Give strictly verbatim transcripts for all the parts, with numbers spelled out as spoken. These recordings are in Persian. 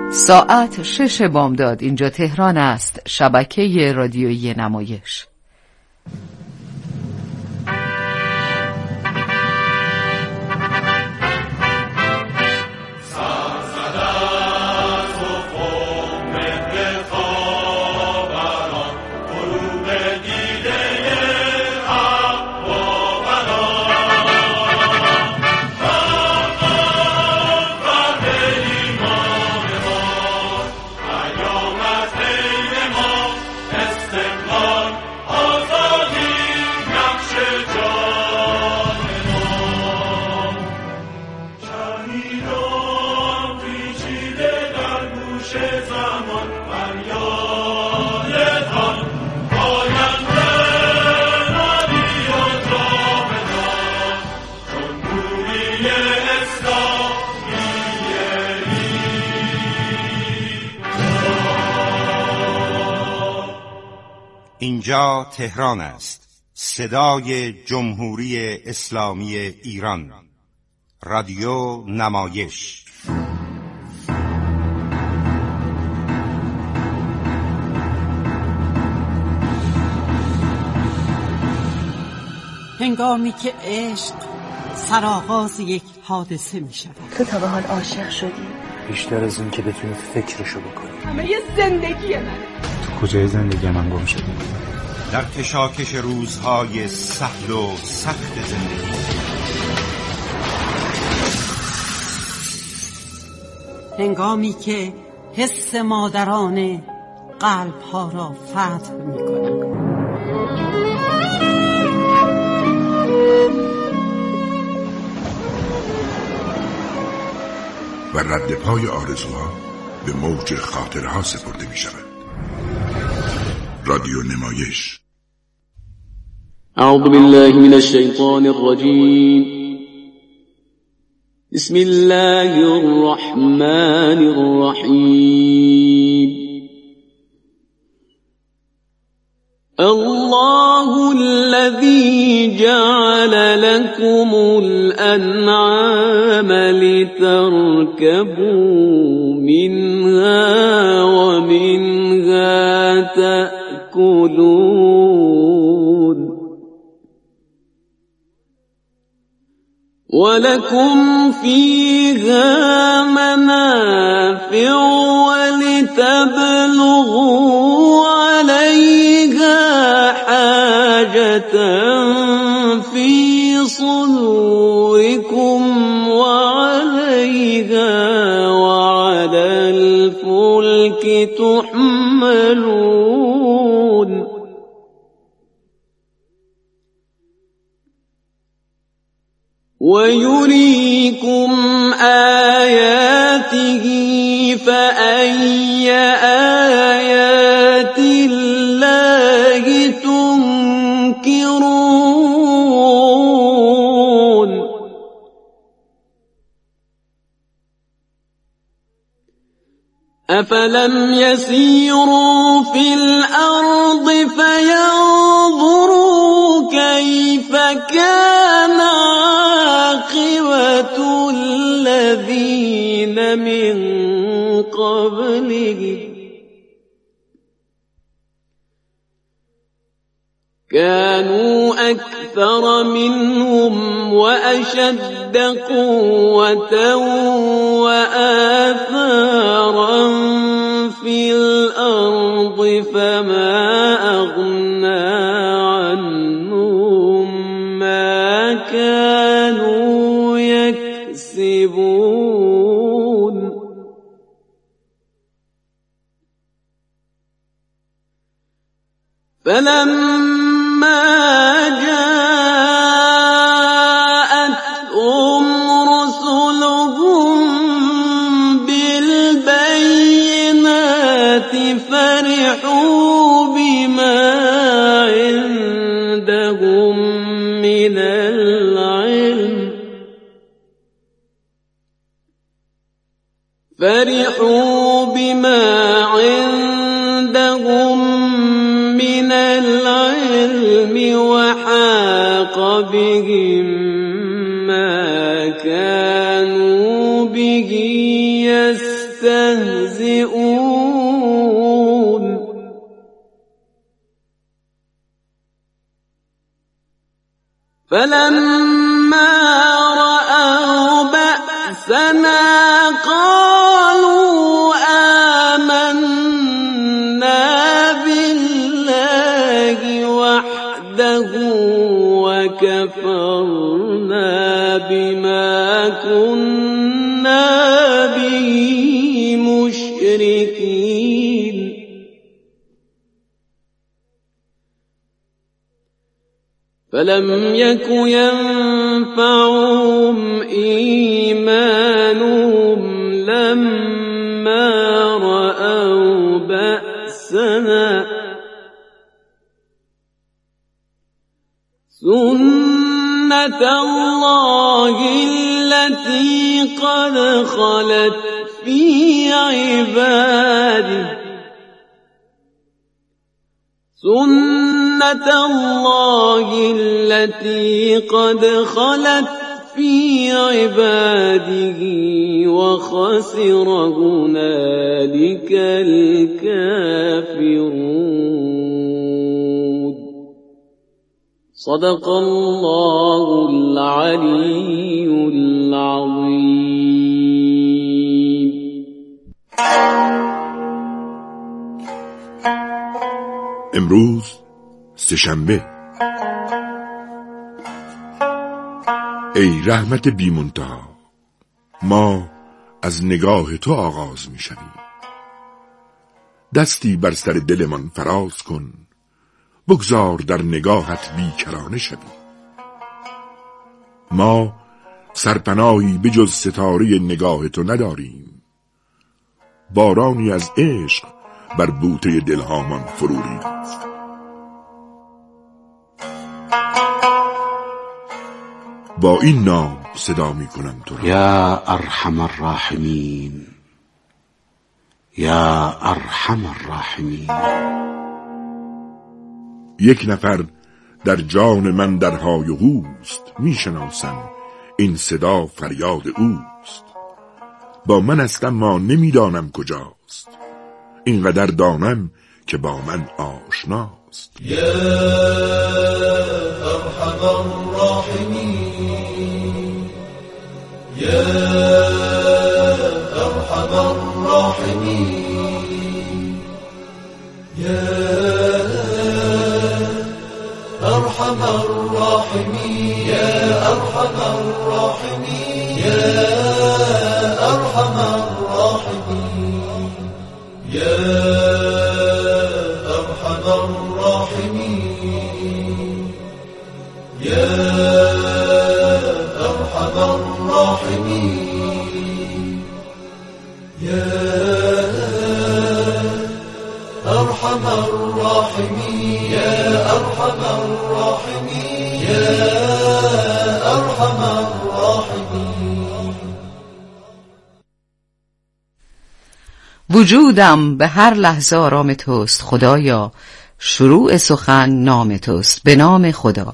ساعت شش بامداد اینجا تهران است. شبکه رادیویی نمایش. اینجا تهران است. صدای جمهوری اسلامی ایران. رادیو نمایش. هنگامی که عشق سرآغاز یک حادثه می شود. تو تا به حال عاشق شدی؟ بیشتر از این که بتونی فکرشو بکنی. همه یه زندگی منه. تو کجای زندگی من گم شدی؟ در کشاکش روزهای سهل و سخت زندگی. هنگامی که حس مادرانه قلب‌ها را فتح می‌کند. و رد پای آرزوها به موج خاطرها سپرده می شود. رادیو نمایش. اعوذ بالله من الشیطان الرجیم. بسم الله الرحمن الرحیم. الله الذي جعل لكم الأنعام لتركبوا منها ومنها تأكلون ولكم فيها منافع ولتبلغوا عليها حاجة في صدوركم وعليها وعلى الفلك تحملون ويريكم آياته فأي آيات الله تنكرون أفلم يسيروا في الأرض فينظروا كيف كان عاقبة الذين من قبلهم كانوا أكثر منهم وأشد قوة وآثارا في الأرض فما أغنى عنهم ما كانوا يكسبون فلما جاءتهم رسلهم بالبينات فرحوا بما عندهم من العلم فرحوا بما عندهم من العلم وحاق بهم ما كانوا به يستهزئون يستهزئون فلما رأوا بأسنا قالوا آمنا بالله وحده وكفرنا بما كنا به مشركين فلم يك ينفعهم إيمانهم لما رأوا بأسنا سنة الله التي قد خلت في عباده سنة الله التي قد خلت في عباده وخسر هنالك الكافرون صدق الله العلي العظيم. امروز سه‌شنبه. ای رحمت بی منتها، ما از نگاه تو آغاز می شویم. دستی بر سر دلمان فراز کن، بگذار در نگاهت بیکرانه شویم. ما سرپناهی به جز ستاره نگاه تو نداریم، بارانی از عشق بر بوته دلهامان فرو ریخت. با این نام صدا می کنم تو را، یا ارحم الراحمین، یا ارحم الراحمین. یک نفر در جان من در های و هوست، می شناسم این صدا فریاد اوست. با من است اما نمی دانم کجاست، اینقدر دانم که با من آشناست. یا ارحم الراحمین، یا ارحم الراحمین، یا ارحم الراحمین، یا ارحم الراحمین، یا ارحم الراحمین، یا ارحم الراحمین، یا ارحم الراحمین، یا ارحم الراحمین، یا ارحم الراحمین، یا ارحم الراحمین. وجودم به هر لحظه آرام توست خدایا، شروع سخن نام توست، به نام خدا.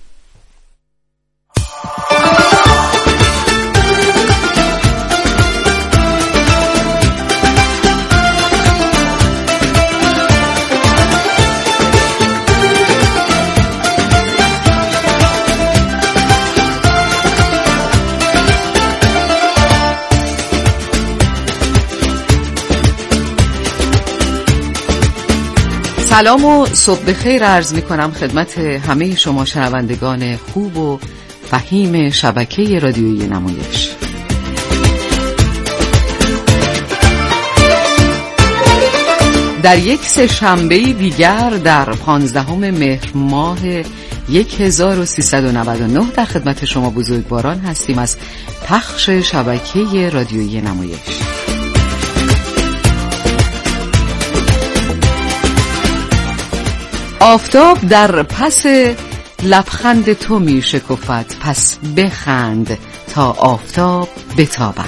سلام و صبح بخیر عرض می کنم خدمت همه شما شنوندگان خوب و فهیم شبکه رادیویی نمایش. در یک سه شنبه دیگر در پانزدهم مهر ماه هزار و سیصد و نود و نه در خدمت شما بزرگواران هستیم از پخش شبکه رادیویی نمایش. آفتاب در پس لبخند تو می شکفد، پس بخند تا آفتاب بتابد.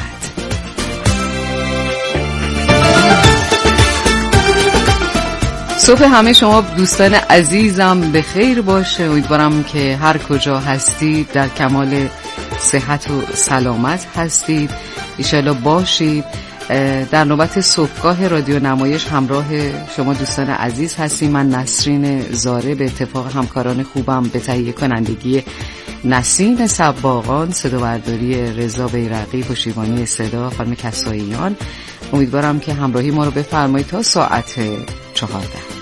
صبح همه شما دوستان عزیزم به خیر باشه. امیدوارم که هر کجا هستید در کمال صحت و سلامت هستید، ان شاءالله باشید. در نوبت صبحگاه رادیو نمایش همراه شما دوستان عزیز هستیم. من نسرین زاره به اتفاق همکاران خوبم به تهیه کنندگی نسیم صباغان، صدا برداری رضا بیرقی، پشتیبانی صدا خانم کساییان. امیدوارم که همراهی ما رو بفرمایید تا ساعت چهارده.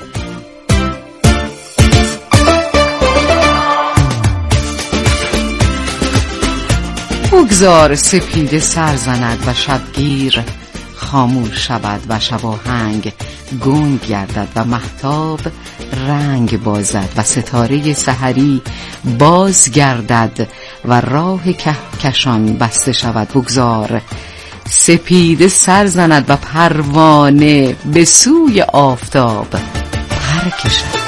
بگذار سپیده سر زند و شبگیر خاموش شود و شباهنگ گنگ گردد و مهتاب رنگ بازد و ستاره سحری باز گردد و راه کهکشان بسته شود. بگذار سپیده سر زند و پروانه به سوی آفتاب پر کشد.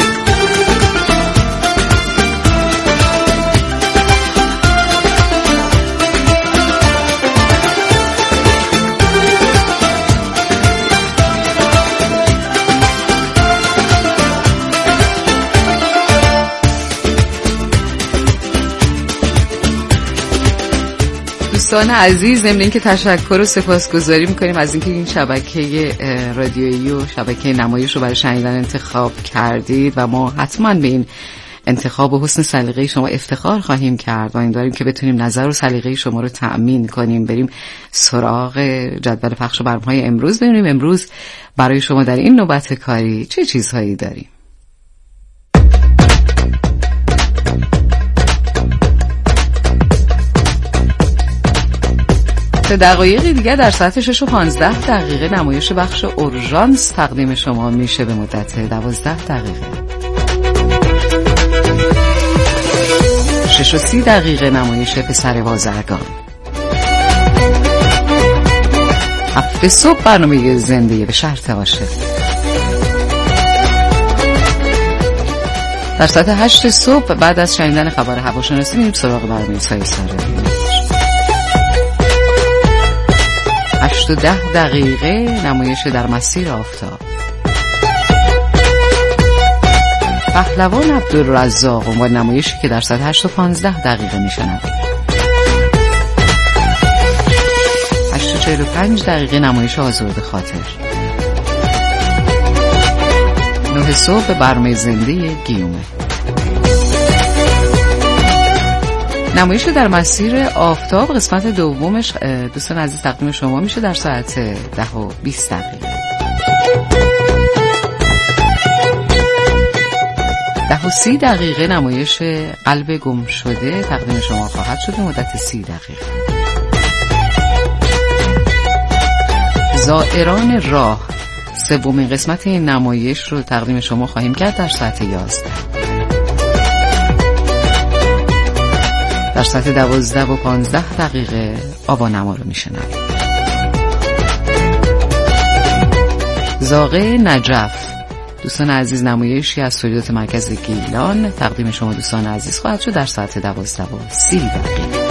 دوستان عزیز، ضمن اینکه تشکر و سپاسگزاری میکنیم از اینکه این شبکه رادیویی و شبکه نمایش رو برای شنیدن انتخاب کردید و ما حتما به این انتخاب و حسن سلیقه شما افتخار خواهیم کرد و این داریم که بتونیم نظر و سلیقه شما رو تأمین کنیم. بریم سراغ جدول پخش برنامه‌های امروز، ببینیم امروز برای شما در این نوبت کاری چه چیزهایی داریم. تا دقایقی دیگه در ساعت شش و پانزده دقیقه نمایش بخش اورژانس تقدیم شما میشه به مدت دوازده دقیقه. شش و سی دقیقه نمایش پسر بازرگان. هفت صبح برنامه زنده به شرط عاشق. در ساعت هشت صبح بعد از شنیدن خبر هواشناسی میریم سراغ برنامه سایساره. هشت و ده دقیقه نمایش در مسیر آفتاب. پهلوان عبدالرزاق و نمایشی که در ساعت هشت و پانزده دقیقه میشنم. هشت و چهل و پنج دقیقه نمایش آزرده خاطر. نه صبح برنامه زنده گیومه. نمایش در مسیر آفتاب قسمت دومش دوستان عزیز تقدیم شما میشه در ساعت ده و بیست دقیقه. ده و سی دقیقه نمایش قلب گم شده تقدیم شما خواهد شد مدت سی دقیقه. زائران راه سومین قسمت این نمایش رو تقدیم شما خواهیم کرد در ساعت یازده. در ساعت دوازده و پانزده دقیقه آوانما رو میشنوید. زاغه نجف دوستان عزیز نمایشی از تولیدات مرکز گیلان تقدیم شما دوستان عزیز خواهد شد در ساعت دوازده و سی دقیقه.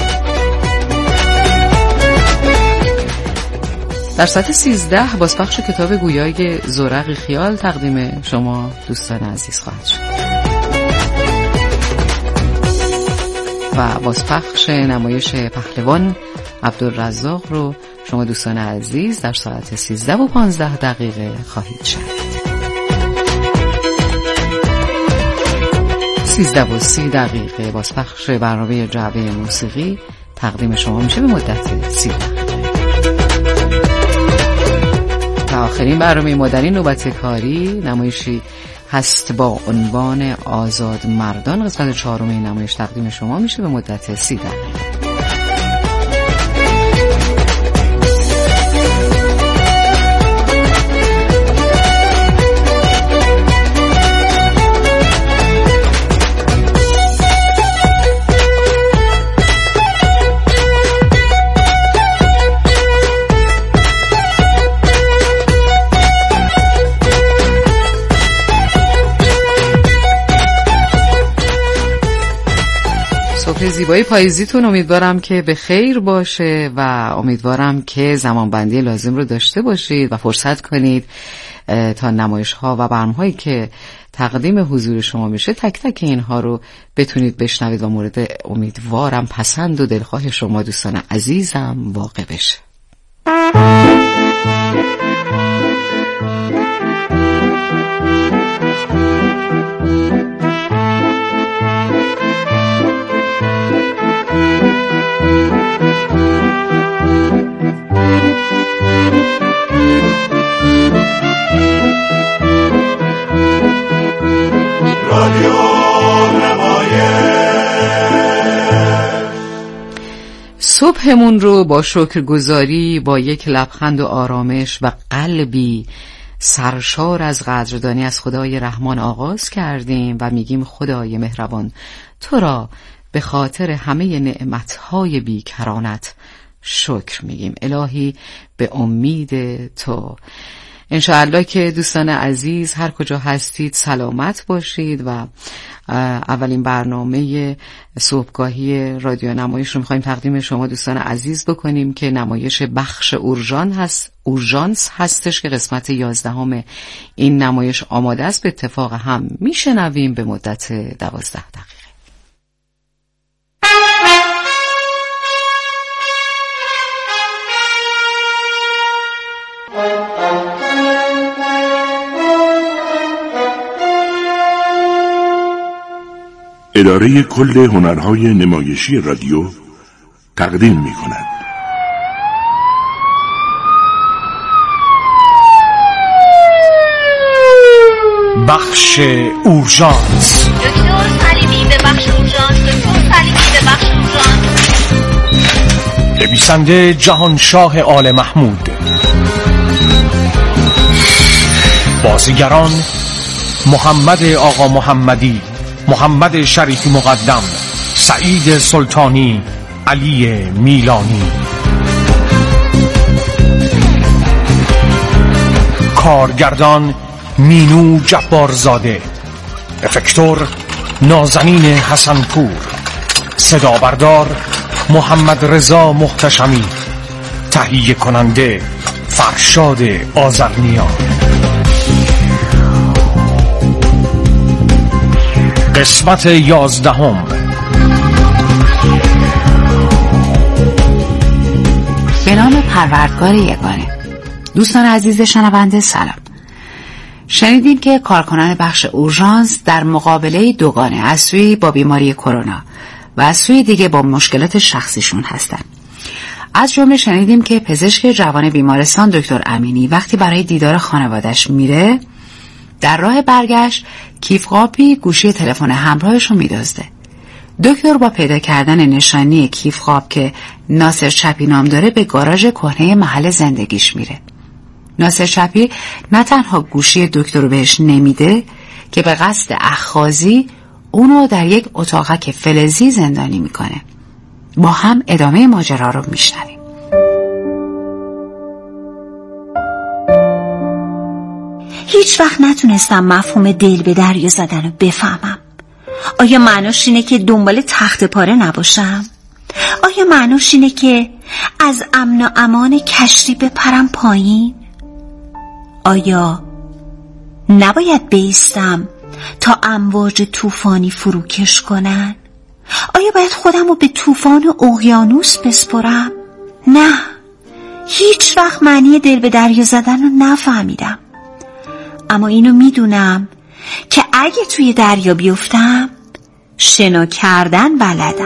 در ساعت سیزده بازپخش کتاب گویای زورق خیال تقدیم شما دوستان عزیز خواهد شد و بازپخش نمایش پهلوان عبدالرزاق رو شما دوستان عزیز در ساعت سیزده و پانزده دقیقه خواهید شنید. سیزده و سی دقیقه بازپخش برنامه جعبه موسیقی تقدیم شما میشه به مدت سی دقیقه. و آخرین برنامه ما در این نوبت کاری نمایشی هست با عنوان آزاد مردان قسمت چهارم این نمایش تقدیم شما میشه به مدت سی دقیقه. زیبایی پاییزیتون امیدوارم که به خیر باشه و امیدوارم که زمانبندی لازم رو داشته باشید و فرصت کنید تا نمایش ها و برنامه هایی که تقدیم حضور شما میشه تک تک اینها رو بتونید بشنوید و مورد امیدوارم پسند و دلخواه شما دوستان عزیزم واقع بشه. صبحمون رو با شکرگزاری، با یک لبخند و آرامش و قلبی سرشار از قدردانی از خدای رحمان آغاز کردیم و میگیم خدای مهربان تو را به خاطر همه نعمتهای بیکرانت شکر میگیم. الهی به امید تو. انشاءالله که دوستان عزیز هر کجا هستید سلامت باشید و اولین برنامه صبحگاهی رادیو نمایش رو میخوایم تقدیم شما دوستان عزیز بکنیم که نمایش بخش اورژان هست اورژانس هستش که قسمت یازدهم این نمایش آماده است. به اتفاق هم میشنویم به مدت دوازده دقیقه. اداره کل هنرهای نمایشی رادیو تقدیم می کند. بخش اورژانس. دکتر سلیمی به بخش اورژانس. دکتر سلیمی به بخش اورژانس. نویسنده جهانشاه آل محمود. بازیگران محمد آقا محمدی، محمد شریفی مقدم، سعید سلطانی، علی میلانی. کارگردان مینو جبارزاده. افکتور نازنین حسنپور. صدا بردار محمد رضا محتشمی. تهیه کننده فرشاد آذرنیا. قسمت یازدهم. به نام پروردگار یگانه. دوستان عزیز شنونده سلام. شنیدیم که کارکنان بخش اورژانس در مقابله دوگانه، از سوی با بیماری کرونا و از سوی دیگه با مشکلات شخصیشون هستن. از جمله شنیدیم که پزشک جوان بیمارستان دکتر امینی وقتی برای دیدار خانواده‌اش میره، در راه برگشت کیف قابی گوشی تلفن همراهش رو میدزده. دکتر با پیدا کردن نشانی کیف قاب که ناصر چپی نام داره به گاراژ کهنه محل زندگیش میره. ناصر چپی نه تنها گوشی دکتر رو بهش نمیده که به قصد اخاذی اونو در یک اتاقک فلزی زندانی میکنه. با هم ادامه ماجرا رو میشنویم. هیچ وقت نتونستم مفهوم دل به دریا زدن رو بفهمم. آیا معناش اینه که دنبال تخت پاره نباشم؟ آیا معناش اینه که از امن و امان کشتی بپرم پایین؟ آیا نباید بایستم تا امواج طوفانی فروکش کنن؟ آیا باید خودم رو به طوفان و اقیانوس بسپرم؟ نه، هیچ وقت معنی دل به دریا زدن رو نفهمیدم. اما اینو میدونم که اگه توی دریا بیفتم شنا کردن بلدم.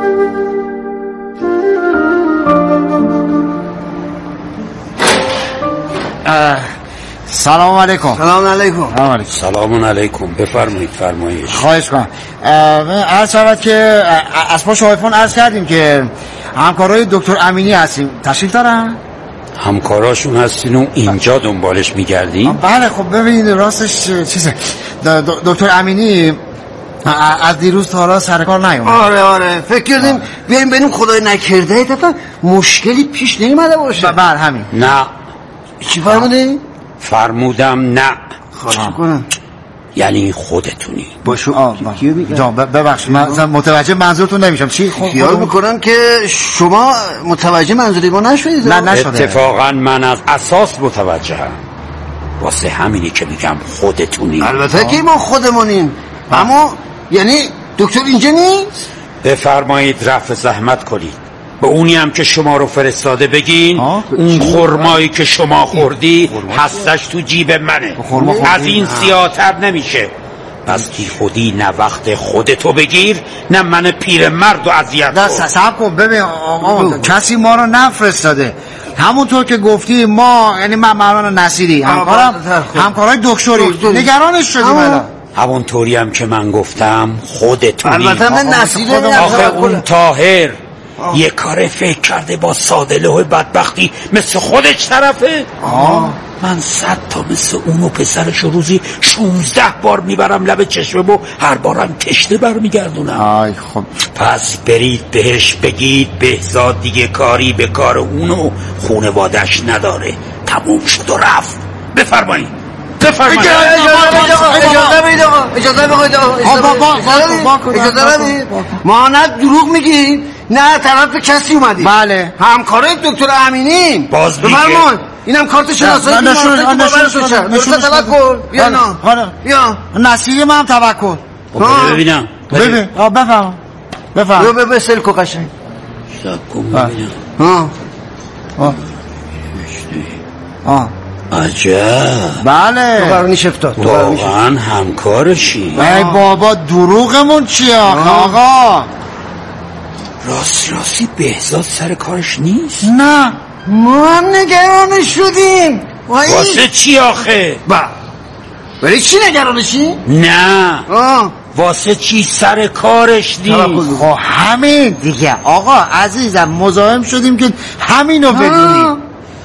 سلام علیکم. سلام علیکم. سلام علیکم. سلام علیکم. بفرمایید. فرمایش. خواهش کنم. عرض شود که از پا شایفون عرض کردیم که همکارای دکتر امینی هستیم. تشریف دارن؟ همکاراشون هستین و اینجا دنبالش میگردین؟ بله. خب ببینید راستش چیزه، دکتر امینی از دیروز تا حالا سر کار نیومد. آره آره فکر کردیم بیایم ببینیم خدای نکرده دفعه مشکلی پیش نیومده باشه. بله همین. نه. چی فرمودی؟ فرمودم نه. خواهش میکنم. یعنی خودتونی. باشو. جان ببخشید من متوجه منظورتون نمیشم. چی؟ خیال میکنم که شما متوجه منظوری ما نشدید. نه نشده. اتفاقا من از اساس متوجهم. واسه همینی که میگم خودتونی. البته که ما خودمونیم. اما یعنی دکتر اینجا نیست؟ بفرمایید رفع زحمت کنید. به اونی هم که شما رو فرستاده بگین اون خرمایی که شما خوردی هستش تو جیب منه. از این سیاه‌تر نمیشه. پس کی خودی نه وقت خودتو بگیر نه من پیرمرد و اذیت کن. نه صبر کن. ببین آقا کسی ما رو نفرستاده. همونطور که گفتی ما یعنی من مهران نصیری همکارم همکارای دکتری نگرانش شدیم. الان همونطوری هم که من گفتم خودتونی. البته من نصیری آخه اون طاهر یه کار فکر کرده با سادلوه بدبختی مثل خودش طرفه. آه. من صد تا مثل اونو پسرشو روزی شونزده بار میبرم لب چشمه و هر بارم کشته برمیگردونم. آی خب پس برید بهش بگید بهزاد دیگه کاری به کار اونو خونوادش نداره، تموم شد و رفت. بفرمایید بفرمایید. اجازه بدید آقا، اجازه بدید آقا، اجازه بدید. ما نه دروغ میگیم نه طرف کسی اومدیم. بله همکارای دکتر امینی. باز میگه بفرمایید اینم کارت شناسایی که نشون نشون نشون توکل. بیا نه بیا نصیری من هم توکل. ببینم ببین آ بفهم بفهم بیا بیا سلکو قشنگ سب کن ببینم. ها ها ها عجب. بله تو قرار نیش افتاد. واقعا همکارشی. ای بابا دروغمون چیه آقا؟ راست راستی بهزاد سر کارش نیست؟ نه ما نگران شدیم. واسه چی آخه؟ با برای چی نگرانشی؟ نه آه. واسه چی سر کارش نیست؟ خب همین دیگه آقا عزیزم مزاحم شدیم که همینو بدونی.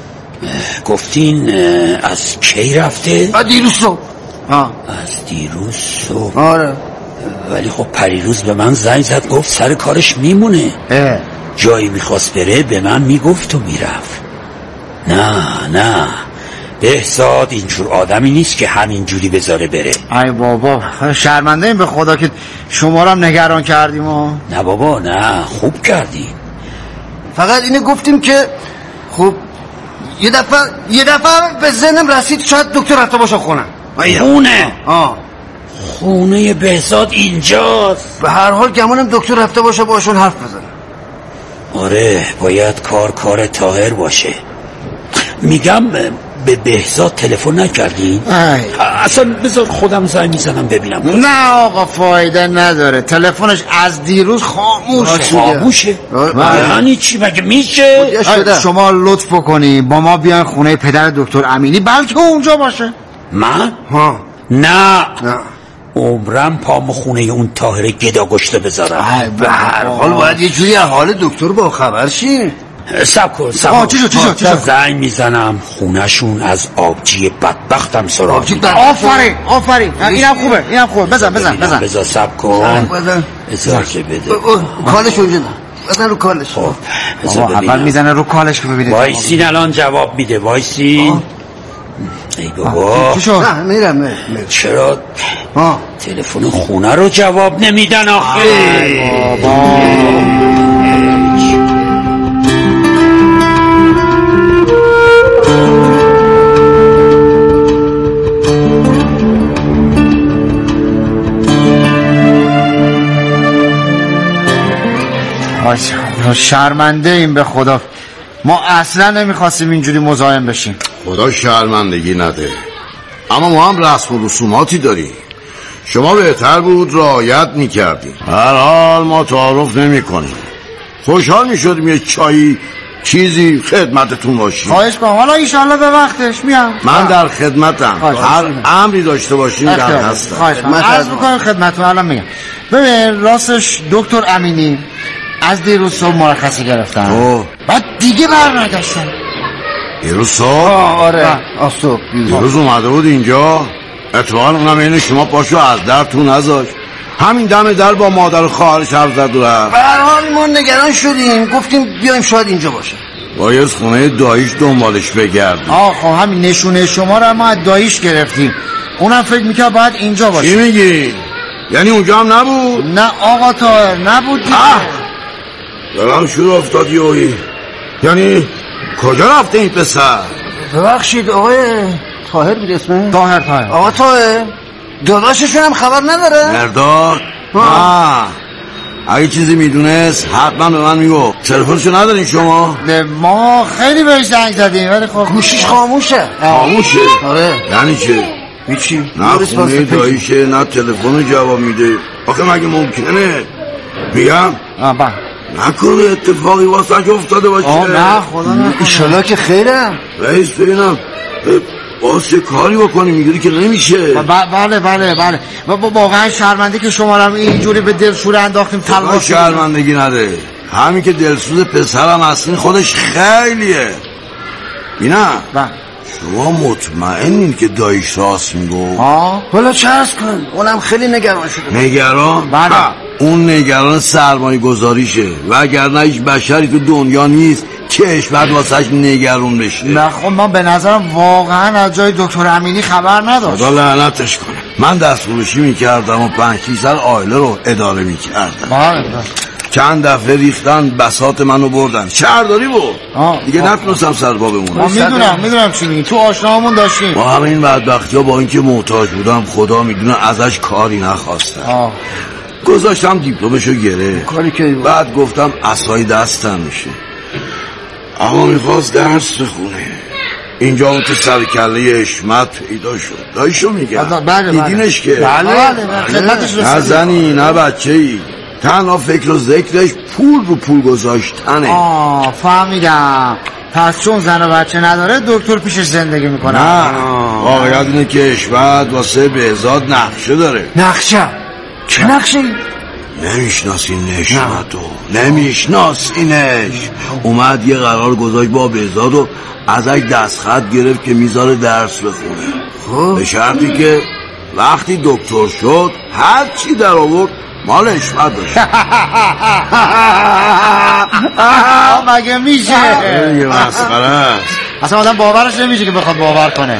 گفتین از کی رفته؟ از دیروز صبح. از دیروز صبح. آره ولی خب پریروز به من زنگ زد گفت سر کارش میمونه. اه. جایی میخواست بره به من میگفت و میرفت. نه نه بهزاد اینجور آدمی نیست که همینجوری بذاره بره. ای بابا شرمنده این به خدا که شما رو هم نگران کردیم و... نه بابا نه خوب کردیم. فقط اینه گفتیم که خب یه دفعه یه دفعه به ذهنم رسید شاید دکتر رفته باشه خونه. خونه؟ آه خونه بهزاد اینجاست. به هر حال گمانم دکتر رفته باشه باشون حرف بزنه. آره باید کار کار طاهر باشه. میگم به بهزاد تلفن نکردی؟ اصلا بذار خودم زنگ میزنم ببینم. نه آقا فایده نداره تلفنش از دیروز خاموشه. خاموشه؟ یعنی چی مگه میشه؟ شما لطف بکنی با ما بیان خونه پدر دکتر امینی بلکه اونجا باشه. من؟ ها نه عمرم پامو خونه اون طاهر گدا گشته بذارم. به هر حال باید یه جوری حال دکتر با خبر شی. سب کن سب کن زنگ میزنم خونهشون از آبجی بدبختم سراغ میده. آفرین آفرین اینم خوبه اینم خوبه بزن بزن بزن بزن سب کن اجازه بده. کالش اونجا بزن رو کالش. خب بابا اول میزنه رو کالش که ببینید. وایسین الان جواب میده وایسین. ای بابا نه میرم میرم چرا تلفن خونه رو جواب نمیدن آخه؟ ای بابا شرمنده این به خدا ما اصلا نمیخواستیم اینجوری مزاحم بشیم. خدا شرمندگی نده اما ما هم رسم و رسوماتی داریم. شما بهتر بود رعایت میکردیم. هر حال ما تعارف نمی کنیم. خوشحال میشدیم یه چایی چیزی خدمتتون باشیم. خواهش کنم حالا ایشالله به وقتش میام. من در خدمتم. هر امری داشته باشیم در هستم. خواهش کنم عرض میکنم خدمتتون الان میگم. ببین راستش دکتر امینی از دیروز صبح مرخصی گرفتن بعد دیگه برنگشتن. دیروز صبح؟ آره آه صبح دیروز اومده بود اینجا اتفاقا اونم این شما پاشو از در تو نذاشت همین دم در با مادر و خواهرش حرف زد و رفت. به هر حال ما نگران شدیم گفتیم بیایم شاید اینجا باشه. باید خونه داییش دنبالش بگردیم. آه خب همین نشونه شما رو ما از داییش گرفتیم اونم فکر میکرد باید اینجا باشه. چی میگی؟ یعنی اونجا هم نبود؟ نه آقا طاهر نبود دیگه. دلم شروع افتاد یوهی. یعنی کجا رفته این پسر؟ ببخشید آقای طاهر بود اسمه؟ طاهر طاهر آقا طاهر داداششون هم خبر نداره؟ مرداد؟ نه اگه چیزی میدونست حتما به من میگو. تلفنشو ندارین شما؟ ما خیلی بهش زنگ زدیم ولی خب گوشیش خاموشه. خاموشه؟ آره. یعنی چه؟ هیچی. نه خونه داییشه نه تلفن جواب میده. آخه مگه ممکنه؟ میگم آبا نکنه اتفاقی واسه که افتاده باشه. آه نه خدا نکنه. ایشالا که خیره. رئیس ببینم واسه کاری بکنی میگیری که نمیشه. بله بله بله واقعا شرمنده که شما رو اینجوری به دل شوره انداختیم. تلاشی شرمندگی نده همین که دلسوز پسرم هستین خودش خیلیه. اینا شما مطمئنین که دایش راست میگو؟ ها حالا چه هست کن؟ اونم خیلی نگران شده. نگران؟ بله. اون نگران سرمایه گذاریشه و اگر نه هیچ بشری تو دنیا نیست کشور واسهش نگران بشه. نه خب من به نظرم واقعا از جای دکتر امینی خبر نداشت. خدا لعنتش کنه. من دست فروشی میکردم و پنج شیصد آیله رو اداره میکردم. بله. چند دفعه ریختن بساط منو بردن. شهرداری بود. دیگه نتونستم سرپا بمونم. میدونم میدونم چی میگی. تو آشنامون داشتیم. با همین بدبختی‌ها با اینکه محتاج بودم خدا میدونه ازش کاری نخواستم. گذاشتم دیپلمشو گرفت. کاری که بعد گفتم عصای دستم میشه. اما میخواست درس بخونه. اینجا اون تو سر کله حشمت پیدا شد. دایشو میگم دیدینش که بله نه زنی نه بچه ای، تنها فکر و ذکرش پول رو پول گذاشتنه. آه فهمیدم. پس چون زن و بچه نداره دکتر پیشش زندگی میکنه. نه واقعیت اینه که حشمت واسه بهزاد نقشه داره. نقشه؟ چه نقشه؟ نمیشناسین حشمتو؟ نمیشناسینش؟ اومد یه قرار گذاشت با بهزاد و ازش دستخط گرفت که میذاره درس بخونه به شرطی که وقتی دکتر شد هر چی در آورد مال حشمت باشه. مگه میشه؟ یه مسخره است. اصلا آدم باورش نمیشه که بخواد باور کنه.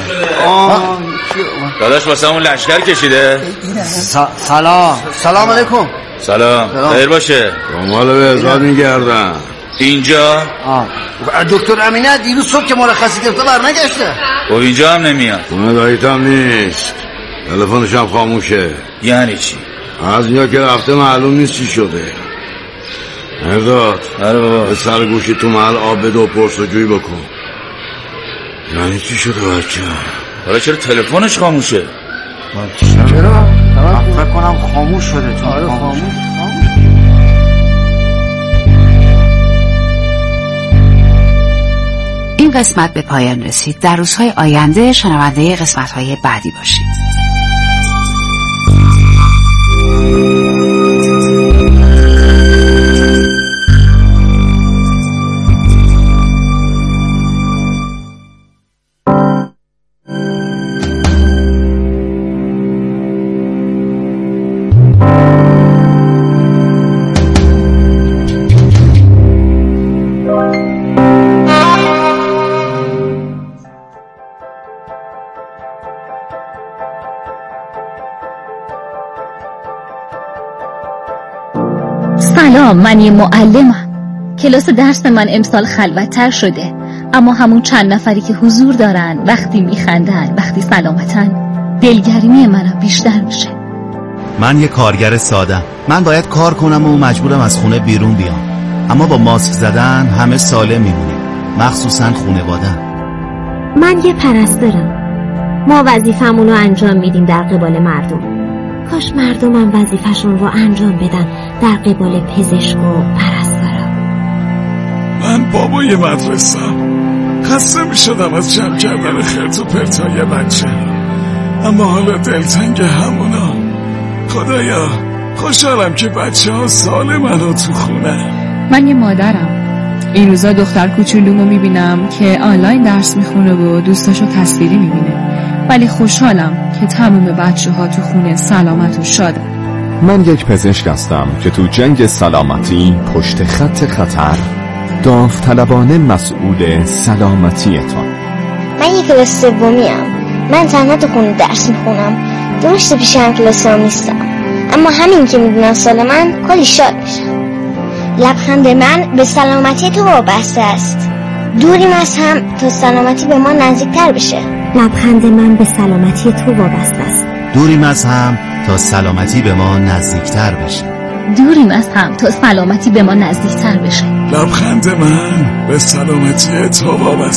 داداش واسه اون لشکر کشیده؟ سلام. سلام علیکم. سلام. خیر باشه. دنبال بهزاد میگردن. اینجا؟ دکتر امینه دیروز صبح که مرخصی گرفته برنگشته. و اینجا هم نمیاد. خونه داییتم نیست. تلفنش هم خاموشه. یعنی چی؟ از اینجا که رفته معلوم نیست چی شده. مرداد آره بابا به سر گوشی تو محل آب بده و پرسجویی بکن. یعنی چی شده بچه؟ حالا چرا تلفنش خاموشه؟ چرا؟ من فکر کنم خاموش شده. تو آره خاموش. این قسمت به پایان رسید. در روزهای آینده شنونده قسمت‌های بعدی باشید. سلام، من یه معلمم. کلاس درس من امسال خلوت‌تر شده، اما همون چند نفری که حضور دارن، وقتی میخندن، وقتی سلامتن، دلگرمی منم بیشتر میشه. من یه کارگر سادم. من باید کار کنم و مجبورم از خونه بیرون بیام، اما با ماسک زدن همه سالم میمونیم، مخصوصا خانواده‌ام. من یه پرستارم. ما وظیفمون رو انجام میدیم در قبال مردم. کاش مردمم وظیفشون رو انجام بدن در قبال پزشک و پرستارا. من بابای مدرسه‌ام. خسته می شدم از جمع کردن خرت و پرتای بچه، اما حالا دلتنگ همونا. خدایا خوشحالم که بچه ها سالمن و تو خونه. من یه مادرم. این روزا دختر کوچولومو میبینم که آنلاین درس میخونه و دوستاشو تصویری میبینه، ولی خوشحالم که تمام بچه ها تو خونه سلامت و شادن. من یک پزشک هستم که تو جنگ سلامتی پشت خط خطر داوطلبانه مسئول سلامتیتان. من یک کلاس سومیم. من تنها تو خونه درس میخونم. درسته پیش هم کلاسام نیستم، اما همین که میدونم سالمن کلی شاد میشم. لبخند من به سلامتی تو وابسته است. دوریم از هم تا سلامتی به ما نزدیکتر بشه. لبخند من به سلامتی تو وابسته است. دوریم از هم تا سلامتی به ما نزدیکتر بشه. دوریم از هم تا سلامتی به ما نزدیکتر بشه. لبخند من به سلامتی تو وابسته